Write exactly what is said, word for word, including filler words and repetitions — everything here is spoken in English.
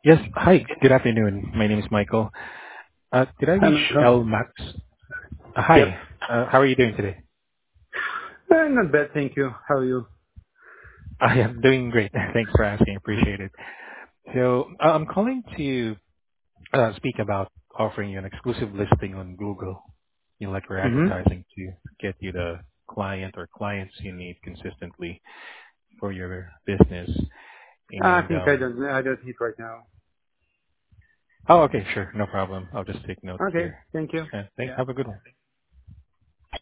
Yes. Hi, good afternoon. My name is Michael. Uh, Did I Hi, reach Michael. L Max? Uh, Yep. Hi, Uh, how are you doing today? Uh, not bad, thank you. How are you? I am doing great. Thanks for asking. Appreciate it. So, uh, I'm calling to uh, speak about offering you an exclusive listing on Google. You know, like we're hmm advertising to get you the client or clients you need consistently for your business. I And, think I um, don't, I don't need right now. oh, okay, sure. No problem. I'll just take note Okay, here. thank you. Uh, thank- Have a good one.